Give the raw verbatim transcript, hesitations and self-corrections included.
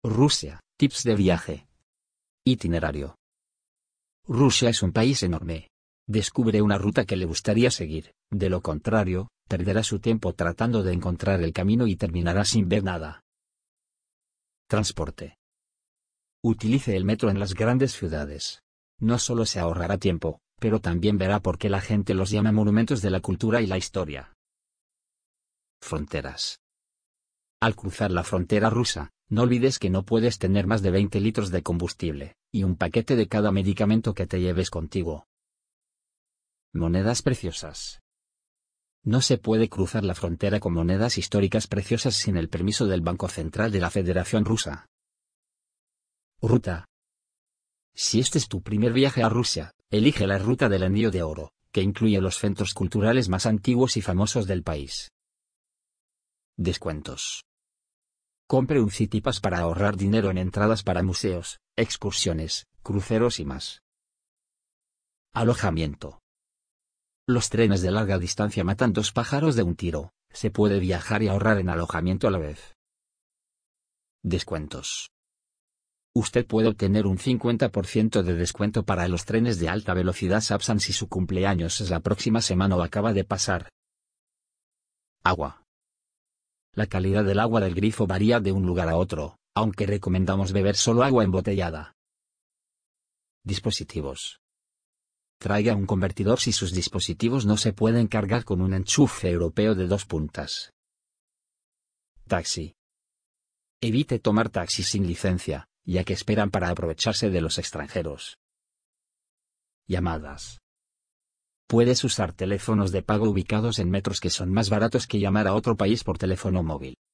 Rusia, tips de viaje. Itinerario. Rusia es un país enorme. Descubre una ruta que le gustaría seguir, de lo contrario, perderá su tiempo tratando de encontrar el camino y terminará sin ver nada. Transporte. Utilice el metro en las grandes ciudades. No solo se ahorrará tiempo, pero también verá por qué la gente los llama monumentos de la cultura y la historia. Fronteras. Al cruzar la frontera rusa, no olvides que no puedes tener más de veinte litros de combustible, y un paquete de cada medicamento que te lleves contigo. Monedas preciosas. No se puede cruzar la frontera con monedas históricas preciosas sin el permiso del Banco Central de la Federación Rusa. Ruta. Si este es tu primer viaje a Rusia, elige la ruta del Anillo de Oro, que incluye los centros culturales más antiguos y famosos del país. Descuentos. Compre un Citypass para ahorrar dinero en entradas para museos, excursiones, cruceros y más. Alojamiento. Los trenes de larga distancia matan dos pájaros de un tiro, se puede viajar y ahorrar en alojamiento a la vez. Descuentos. Usted puede obtener un cincuenta por ciento de descuento para los trenes de alta velocidad Sapsan si su cumpleaños es la próxima semana o acaba de pasar. Agua. La calidad del agua del grifo varía de un lugar a otro, aunque recomendamos beber solo agua embotellada. Dispositivos. Traiga un convertidor si sus dispositivos no se pueden cargar con un enchufe europeo de dos puntas. Taxi. Evite tomar taxis sin licencia, ya que esperan para aprovecharse de los extranjeros. Llamadas. Puedes usar teléfonos de pago ubicados en metros que son más baratos que llamar a otro país por teléfono móvil.